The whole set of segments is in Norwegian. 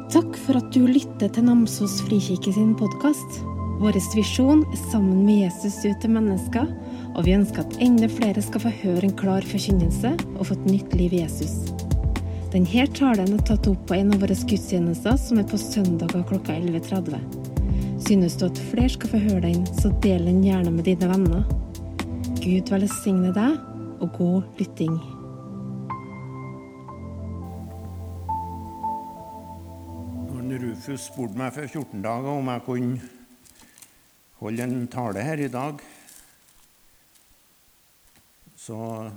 Takk for at du lytter til Namsos Frikirke sin podcast. Våres visjon sammen med Jesus ut til mennesker, og vi ønsker at enda flere skal få høre en klar forkynnelse og få et nytt liv i Jesus. Denne talen tatt opp på en av våre gudstjenester som på søndager klokka 11:30. Synes du at flere skal få høre den, så del den gjerne med dine venner. Gud velsigne deg, og god lytting. Rufus spurte meg for 14 dager om jeg kunne holde en tale her i dag. Så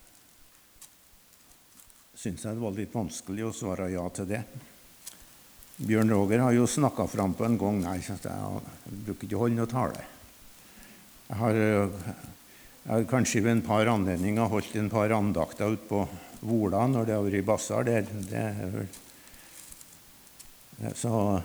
synes jeg det var litt vanskelig å svare ja til det. Bjørn Roger har jo snakket frem på en gang. Nei, jeg bruker ikke holde noe tale. Jeg har kanskje ved en par anledninger holdt en par andakter ut på Vola når det har vært i Bassar der. Det er vel Så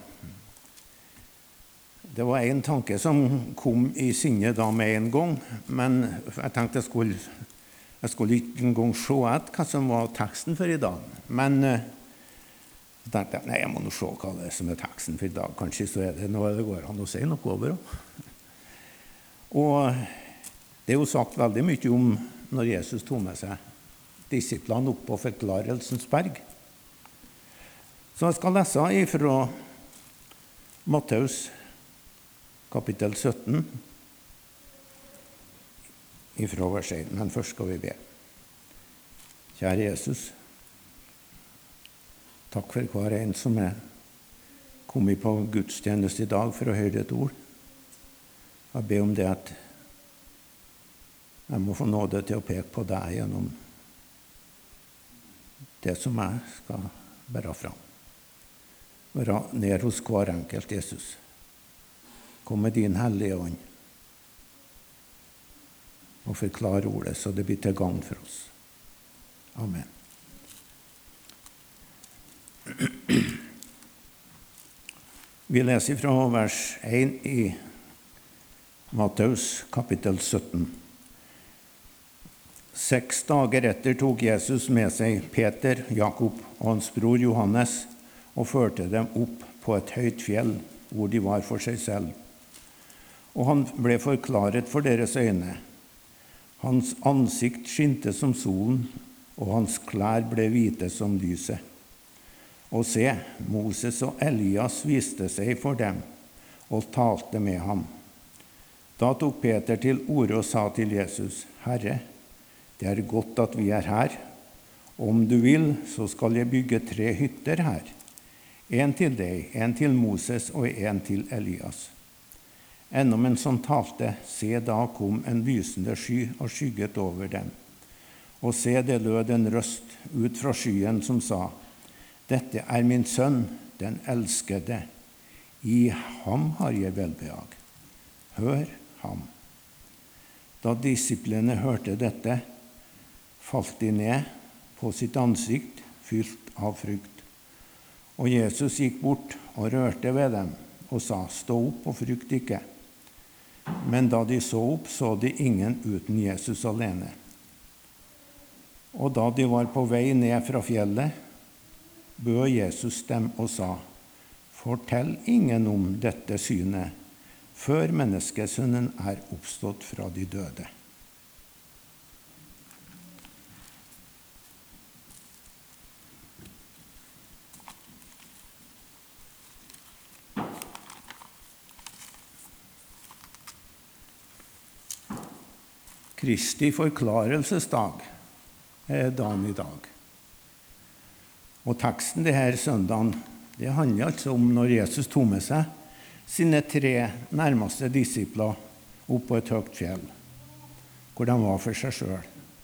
det var en tanke som kom i sinne da med en gang, men jeg tenkte jeg skulle ikke en gang se etter hva som var teksten for i dag. Men jeg tenkte nei, jeg må nå se hva det er som er teksten for i dag. Kanskje så er det noe det går an å si noe over. Og det er jo sagt veldig mye om når Jesus tog med seg disiplene opp på Forklarelsens berg. Så jeg skal lese fra Matteus kapittel 17, fra vers 1. Men først skal vi be. Kjære Jesus, takk for hver en som er kommet på gudstjeneste i dag for å høre et ord. Jeg ber om det at jeg må få nåde til å peke på deg gjennom det som jeg skal bære fram. Være ned hos hver enkelt, Jesus. Kom med din hellige ånd og forklare ordet, så det blir til gagn for oss. Amen. Vi leser fra vers 1 i Matteus kapittel 17. 6 dager etter tok Jesus med seg Peter, Jakob og hans bror Johannes og førte dem opp på et høyt fjell, hvor de var for seg selv. Og han ble forklaret for deres øyne. Hans ansikt skinte som solen, og hans klær ble hvite som lyset. Og se, Moses og Elias viste seg for dem, og talte med ham. Da tok Peter til orde og sa til Jesus, Herre, det er godt at vi er her. Om du vil, så skal jeg bygge 3 hytter her. En til deg, en til Moses og en til Elias. Ennå mens han talte, se da kom en lysende sky og skygget over dem. Og se, det lød en røst ut fra skyen som sa, dette er min sønn, den elskede. I ham har jeg velbehag. Hør ham. Da disiplene hørte dette, falt de ned på sitt ansikt, fylt av frykt. Og Jesus gikk bort og rørte ved dem og sa, stå opp og frykt ikke. Men da de så opp, så de ingen uten Jesus alene. Og da de var på vei ned fra fjellet, bød Jesus dem og sa, fortell ingen om dette synet, før menneskesønnen er oppstått fra de døde. Kristi forklarelsesdag er dagen i dag. Og teksten det her søndagen, det handler altså om når Jesus tog med seg sine 3 nærmeste disipler opp på et høyt fjell, hvor de var for seg selv.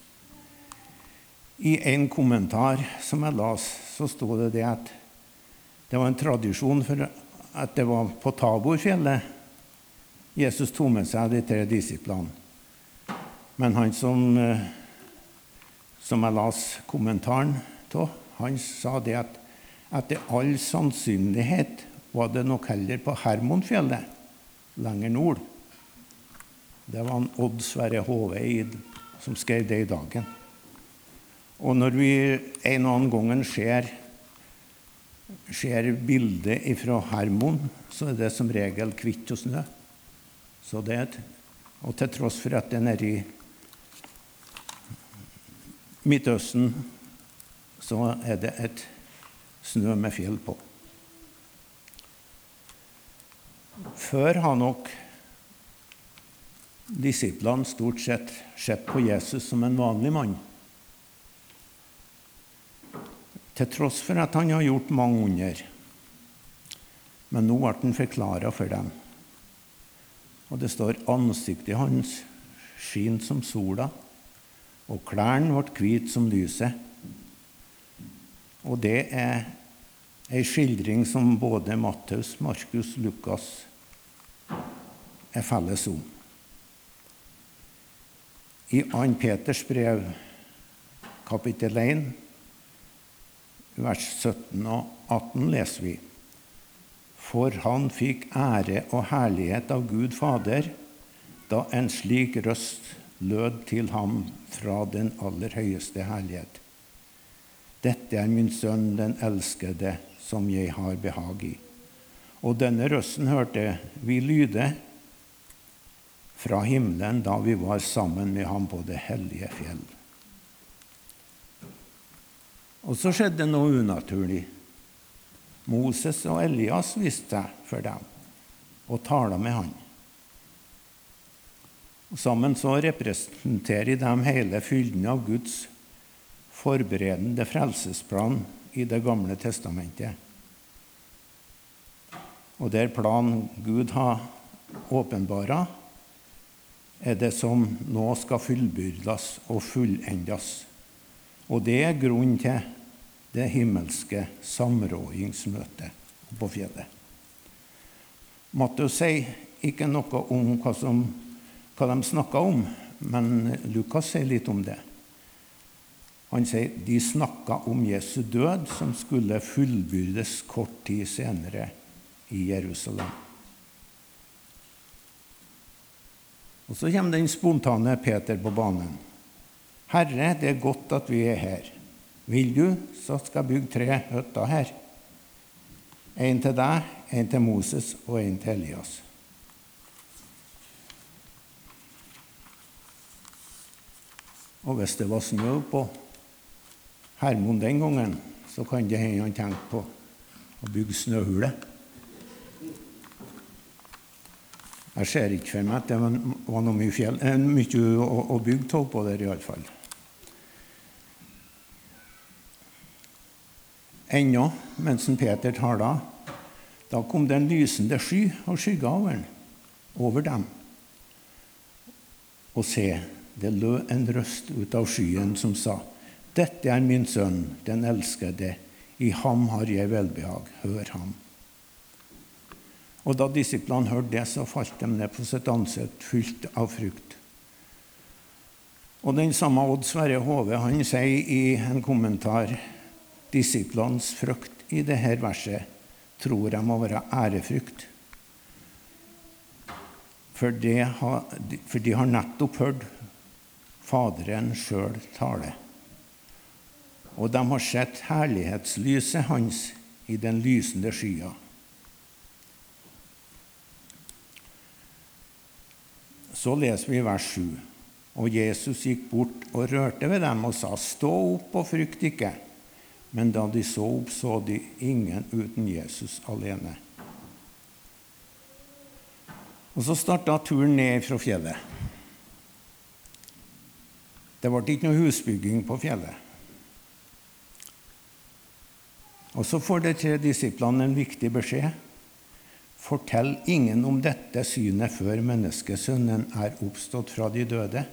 I en kommentar som jeg las, så stod det at det var en tradisjon for at det var på Taborfjellet Jesus tog med seg de 3 disiplene. Men han som jeg las kommentaren til, han sa det at etter all sannsynlighet var det nok heller på Hermonfjellet, lenger nord. Det var en Odd Sverre Håveid som skrev det i Dagen. Og når vi en og annen gangen ser ser bildet fra Hermon, så det som regel hvitt og snø. Så og til tross for at det nede i Midtøsten, så det et snø med fjell på. Før har nok disiplene stort sett på Jesus som en vanlig mann. Til tross for at han har gjort mange under. Men nå ble han forklaret for dem. Og det står ansiktet hans skin som sola, og klærne ble hvit som lyset. Og det en skildring som både Matteus, Markus, Lukas felles om. I 2. Peters brev, kapittel 1, vers 17 og 18 leser vi: For han fikk ære og herlighet av Gud Fader, da en slik røst lød til ham fra den aller høyeste herlighet. Dette min sønn, den elskede, som jeg har behag i. Og denne røsten hørte vi lyde fra himmelen da vi var sammen med ham på det hellige fjell. Og så skjedde noe unaturlig. Moses og Elias viste seg for dem og talte med han. Og sammen så representerer de hele fylden av Guds forberedende frelsesplan i Det gamle testamentet. Og der planen Gud har åpenbara, det som nå skal fullbyrdes og fullendes. Og det grunnen til det himmelske samrådingsmøtet på fjellet. Matteus sier ikke noe om hva de snakket om, men Lukas sier litt om det. Han sier de snakket om Jesu død, som skulle fullbyrdes kort tid senere i Jerusalem. Og så kommer den spontane Peter på banen. Herre, det godt at vi her. Vil du, så skal jeg bygge 3 hytter her. En til deg, en til Moses og en til Elias. Og hvis det var snø på Hermon den gangen, så kan det hende han tenkte på å bygge snøhule. Jeg ser ikke for meg at det var noe mye å bygge på der i alle fall. Ennå, mens Peter talte, da kom det en lysende sky og skygga over dem. Og se, det lød en røst ut av skyen som sa: Dette min sønn, den elskede, i ham har jeg velbehag, hør ham. Og da disiplene hørte det, så falt de ned på sitt ansikt fylt av frykt. Og den samme Odd Sverre Hove, han sier i en kommentar: Disiplenes frykt i dette verset tror jeg må være ærefrykt. For de har nettopp hørt Faderen selv tale. Og de har sett herlighetslyset hans i den lysende skya. Så leser vi vers 7. Og Jesus gikk bort og rørte ved dem og sa: Stå opp og frykt ikke. Men da de så opp, så de ingen uten Jesus alene. Og så startet turen ned fra fjellet. Det ble ikke noe husbygging på fjellet. Og så får de 3 disiplene en viktig beskjed. Fortell ingen om dette synet før menneskesønnen oppstått fra de døde.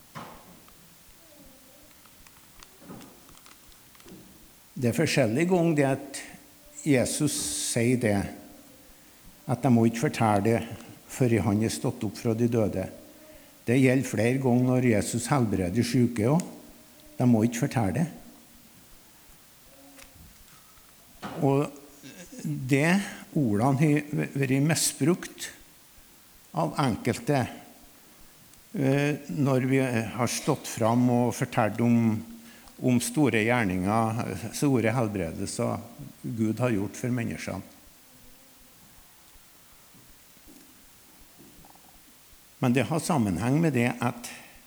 Det forskjellige ganger det at Jesus sier det, at de må ikke fortelle det før han stått opp fra de døde. Det gjelder flere ganger når Jesus helbreder syke også. De må ikke fortelle det. Og det ordene har vært misbrukt av enkelte når vi har stått fram og fortalt om store gjerninger, store helbredelser Gud har gjort for menneskene. Men det har sammenheng med det at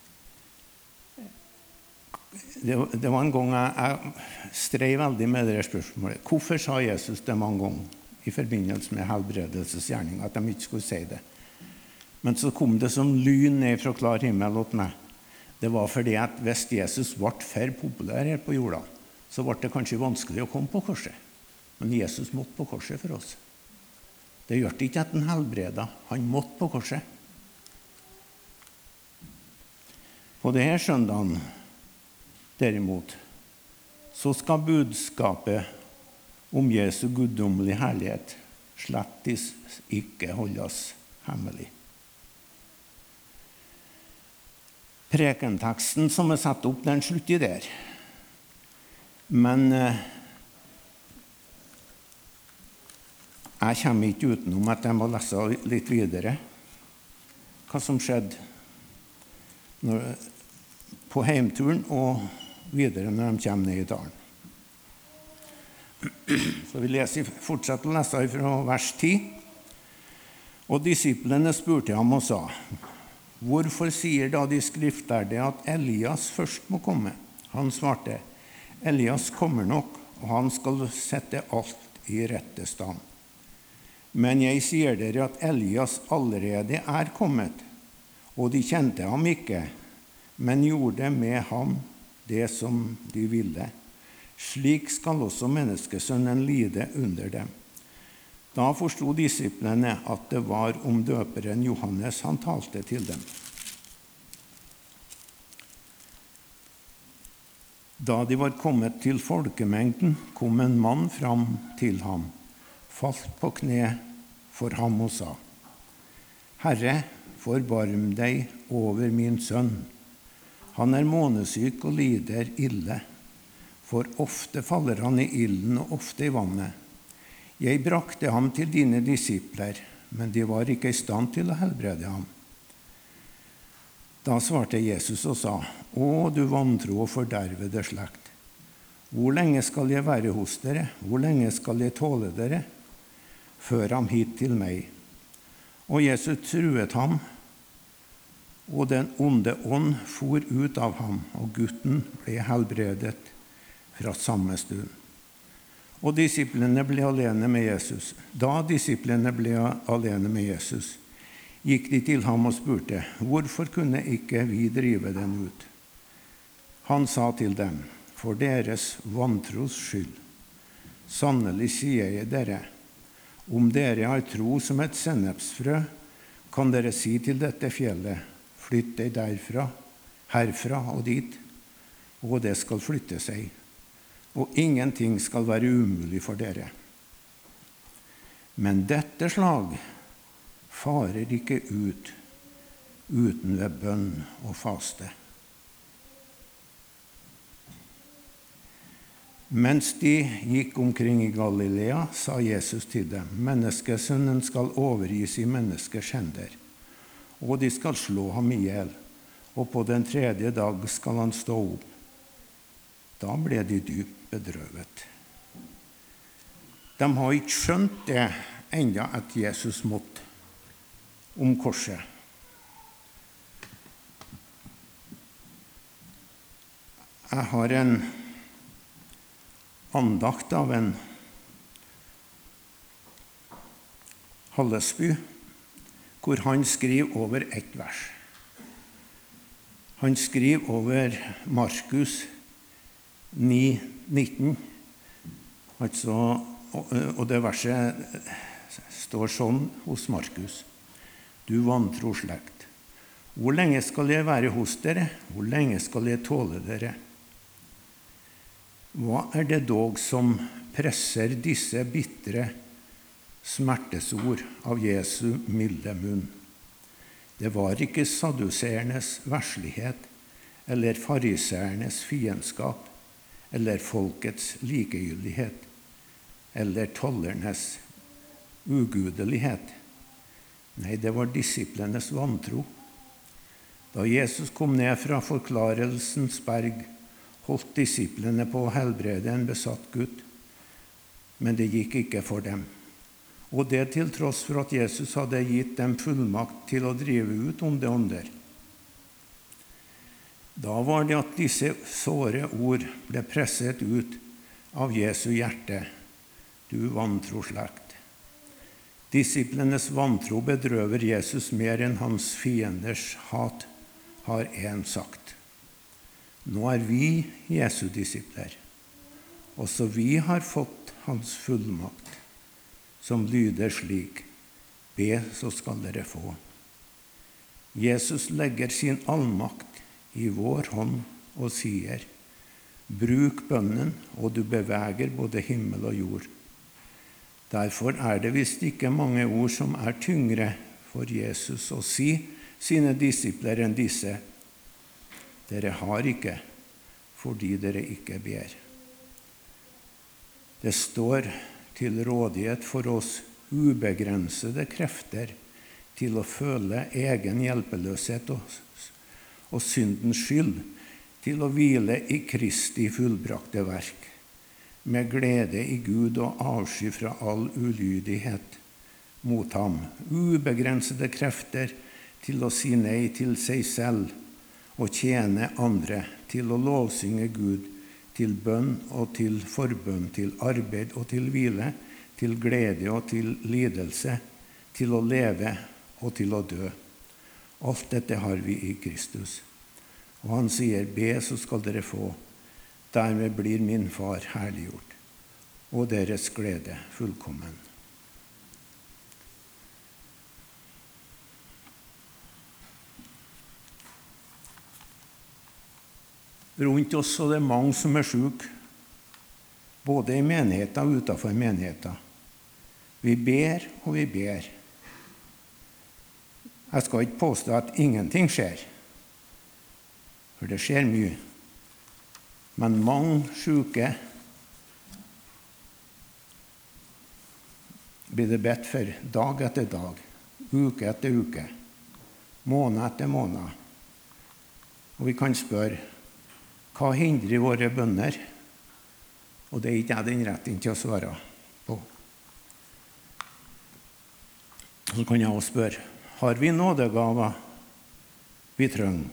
det var en gang jeg stred veldig med det spørsmålet. Hvorfor sa Jesus det mange ganger i forbindelse med helbredelsesgjerning, at de ikke skulle si det? Men så kom det som lyn ned fra klar himmel åt meg. Det var fordi at hvis Jesus ble for populær her på jorda, så ble det kanskje vanskelig å komme på korset. Men Jesus måtte på korset for oss. Det gjør ikke at han helbreda, han måtte på korset. På denne søndagen, derimot, så skal budskapet om Jesu guddommelige herlighet slett ikke holdes hemmelig. Prekenteksten som satt opp, den slutter der. Men jeg kommer ikke utenom at jeg må lese litt videre hva som skjedde på heimturen og videre når de kommer ned i dalen. Så vi fortsetter å lese fra vers 10. Og disiplene spurte ham og sa, hvorfor sier da de skriftlærde at Elias først må komme? Han svarte, Elias kommer nok, og han skal sette alt i rette stand. Men jeg sier dere at Elias allerede er kommet, og de kjente ham ikke, men gjorde med ham det som de ville. Slik skal også menneskesønnen lide under dem. Da forstod disiplene at det var om døperen Johannes han talte til dem. Da de var kommet til folkemengden, kom en mann fram til ham, falt på kne for ham og sa, Herre, forbarm deg over min sønn. Han er månesyk og lider ille, for ofte faller han i ilden og ofte i vannet. Jeg brakte ham til dine disipler, men de var ikke i stand til å helbrede ham. Da svarte Jesus og sa, Å, du vantro og fordervede slekt. Hvor lenge skal jeg være hos dere? Hvor lenge skal jeg tåle dere? Før ham hit til meg. Og Jesus truet ham, og den onde ånd for ut av ham, og gutten ble helbredet fra samme stund. Og disiplene ble alene med Jesus. Da disiplene ble alene med Jesus, gikk de til ham og spurte, hvorfor kunne ikke vi drive den ut? Han sa til dem, for deres vantros skyld. Sannelig sier jeg dere, om dere har tro som et sennepsfrø, kan dere si til dette fjellet, flytt deg herfra og dit, og det skal flytte seg, og ingenting skal være umulig for dere. Men dette slag farer ikke ut uten ved bønn og faste. Mens de gikk omkring i Galilea, sa Jesus til dem, menneskesønnen skal overgis i menneskers hender, og de skal slå ham ihjel, og på den 3. dag skal han stå opp. Da ble de dypt bedrøvet. De har ikke skjønt det enda at Jesus måtte om korset. Jeg har en andakt av en Hallesby, hvor han skriver over ett vers. Han skriver over Markus 9:19, og det verset står sånn hos Markus. Du vantro slekt. Hvor lenge skal jeg være hos dere? Hvor lenge skal jeg tåle dere? Hva er det dog som presser disse bitre smertesord av Jesu milde munn? Det var ikke saduseernes verslighet, eller fariseernes fiendskap, eller folkets likegyldighet, eller tollernes ugudelighet. Nei, det var disiplenes vantro. Da Jesus kom ned fra forklarelsens berg, holdt disiplene på å helbrede en besatt gutt, men det gikk ikke for dem. Og det til tross for at Jesus hadde gitt dem fullmakt til å drive ut onde ånder. Da var det at disse såre ord ble presset ut av Jesu hjerte: Du vantro slekt. Disiplenes vantro bedrøver Jesus mer enn hans fienders hat, har en sagt. Nå er vi Jesu disipler. Også vi har fått hans fullmakt, som lyder slik: Be, så skal dere få. Jesus legger sin allmakt i vår hånd og sier: Bruk bønnen, og du beveger både himmel og jord. Derfor er det visst ikke mange ord som er tyngre for Jesus å si sine disipler enn disse: Dere har ikke, fordi dere ikke ber. Det står til rådighet for oss ubegrensede krefter til å føle egen hjelpeløshet og syndens skyld, til å hvile i Kristi fullbrakte verk, med glede i Gud og avsky fra all ulydighet mot ham. Ubegrensede krefter til å si nei til seg selv og tjene andre, til å lovsynge Gud, til bønn og til forbønn, til arbeid og til hvile, til glede og til lidelse, til å leve og til å dø. Alt dette har vi i Kristus. Og han sier: Be, så skal dere få. Dermed blir min far herliggjort, og deres glede fullkommen. Rundt oss er det mange som er syke, både i menigheter og utenfor menigheter. Vi ber og vi ber. Jeg skal ikke påstå at ingenting skjer, for det skjer mye. Men mange syke blir det bedt for dag etter dag, uke etter uke, måned etter måned. Og vi kan spørre: hva hindrer våre bønner? Og det er ikke jeg den retten til å svare på. Så kan jeg også spørre: har vi nådegaver vi trenger?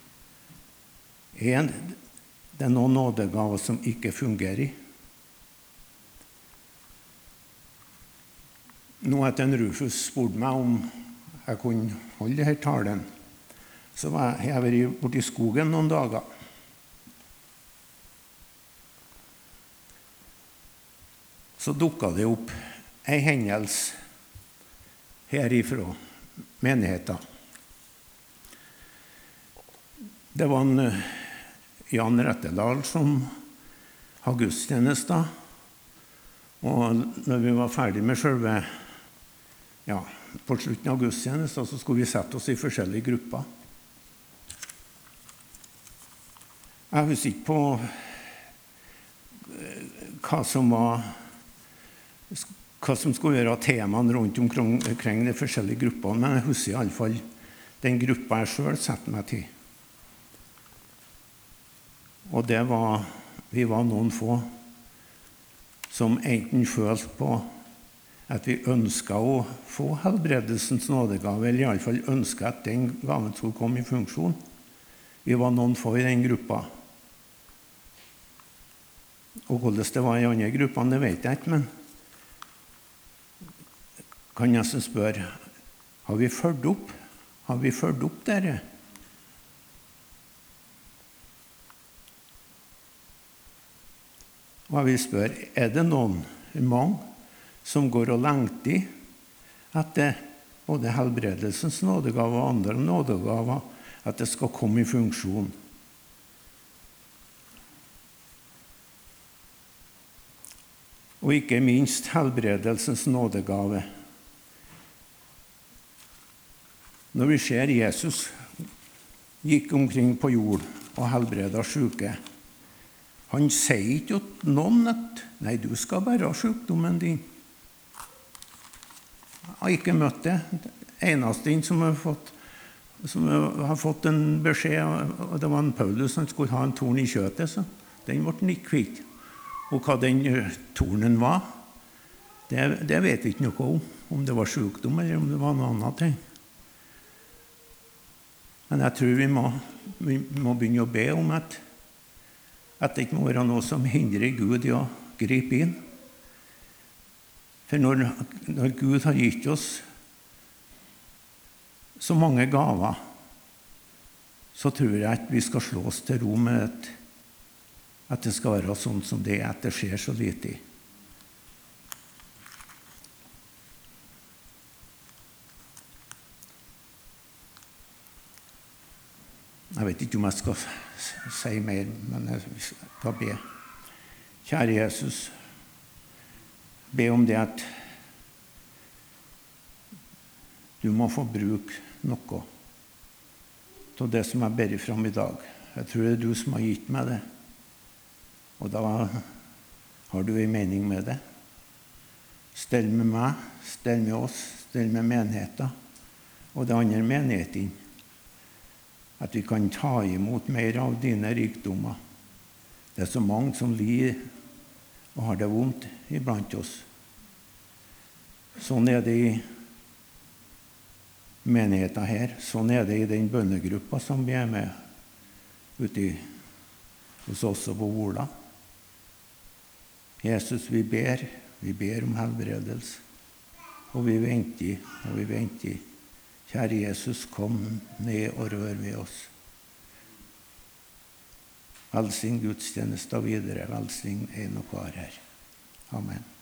Er det noen nådegaver som ikke fungerer? Nå etter Rufus spurte meg om jeg kunne holde denne talen, så har jeg vært borte i skogen noen dager. Så dukket det opp en hendelse herifra menigheten. Det var en Jan Rettedal som hadde gudstjenester, og når vi var ferdig med selve, på slutten av gudstjenesten, så skulle vi sette oss i forskjellige grupper. Jeg husker ikke på hva som skulle være temaene rundt omkring de forskjellige gruppene, men jeg husker i alle fall den gruppa jeg selv satte meg til. Og vi var noen få som enten følte på at vi ønsket å få helbredelsens nådegave, eller i alle fall ønsket at den gaven skulle komme i funksjon. Vi var noen få i den gruppa. Og hvordan det var i andre gruppene, det vet jeg ikke, men kan jeg nesten spørre: har vi ført opp? Har vi ført opp dere? Og jeg vil spørre: er det noen, mange, som går og lengter etter både helbredelsens nådegave og andre nådegaver, at det skal komme i funksjon? Og ikke minst helbredelsens nådegave. Når vi ser Jesus gikk omkring på jord og helbredet syke, han sier ikke til noen at nei, du skal bare ha sykdommen din. Jeg har ikke møtt det. Det eneste som har fått en beskjed, og det var en Paulus som skulle ha en torn i kjøttet, så Den ble den ikke kvitt. Og hva den tornen var, det vet vi ikke noe om det var sykdom eller om det var noe annet ting. Men jeg tror vi må begynne å be om at det ikke må være noe som hindrer Gud i å gripe inn. For når Gud har gitt oss så mange gaver, så tror jeg at vi skal slå oss til ro med at det skal være sånn som det er, at det skjer så lite. Jeg vet ikke om jeg skal si mer, men jeg skal be. Kjære Jesus, be om det at du må få bruke noe av det som jeg ber fram i dag. Jeg tror det er du som har gitt meg det. Og da har du en mening med det. Stell med meg, stell med oss, stell med menigheten og det andre menigheten. At vi kan ta imot mer av dine rikdommer. Det er så mange som lider og har det vondt iblant oss. Sånn er det i menigheten her. Sånn er det i den bønnegruppa som vi er med ute hos oss og på Vola. Jesus, vi ber om helbredelse. Og vi venter. Kjære Jesus, kom ned og rør ved oss. Velsign gudstjenester videre. Velsign en og hver her. Amen.